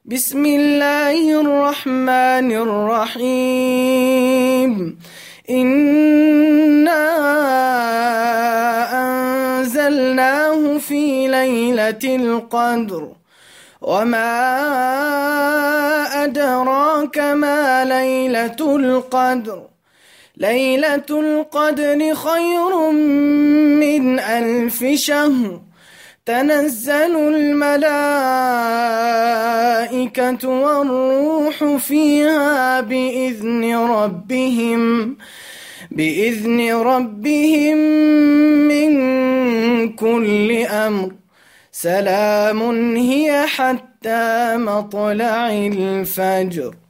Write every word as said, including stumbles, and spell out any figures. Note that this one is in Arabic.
بسم الله الرحمن الرحيم. إنا أنزلناه في ليلة القدر وما أدراك ما ليلة القدر ليلة القدر خير من ألف شهر. تنزل الملائكة والروح فيها بإذن ربهم بإذن ربهم من كل أمر. سلام هي حتى مطلع الفجر.